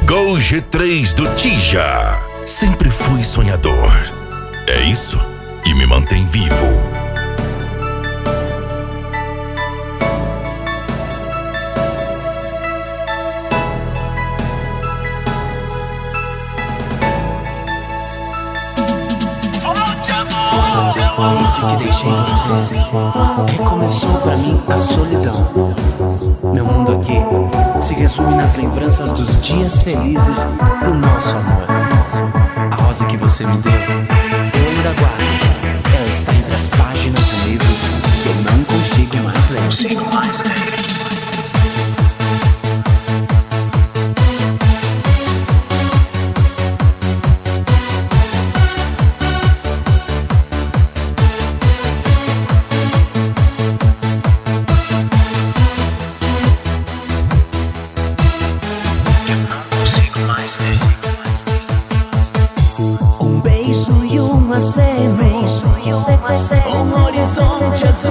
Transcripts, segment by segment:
Gol G3 do Tija. Sempre fui sonhador. É isso que me mantém vivo. Desde que deixei você, recomeçou pra mim a solidão. Meu mundo aqui se resume nas lembranças dos dias felizes do nosso amor. A rosa que você me deu, eu ainda guardo. Ela está entre as páginas do livro que eu não consigo mais ler. Um beijo e uma semente, um horizonte azul,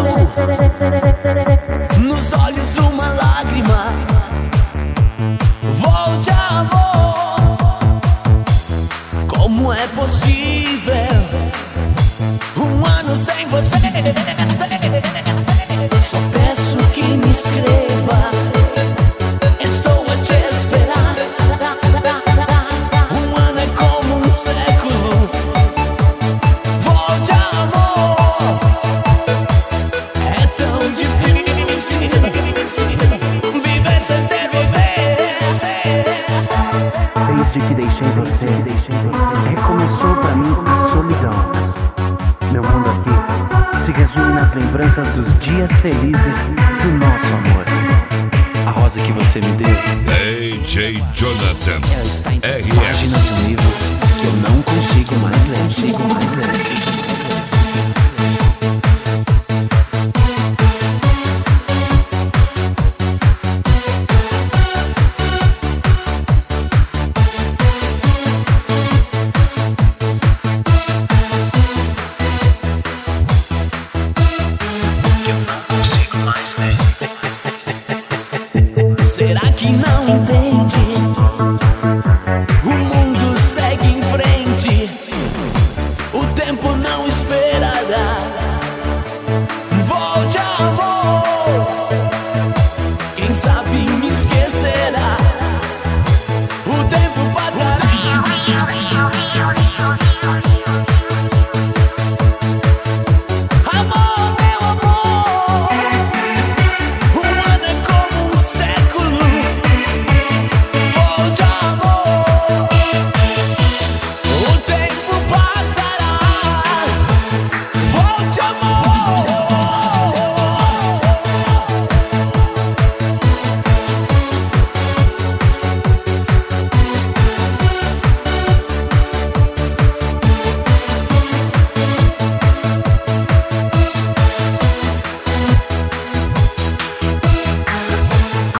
nos olhos uma lágrima, voo de amor. Como é possível um ano sem você? Só peço que me escreva, estou a te esperar. Um ano é como um século, voo de amor. É tão difícil viver sem ter você. Desde que deixei você, recomeçou pra mim a solidão. Meu mundo aqui se resume nas lembranças dos dias felizes do nosso amor. A rosa que você me deu, DJ Jonathan ela está entre as RS. páginas de um livro que eu não consigo mais ler. Será que não entende?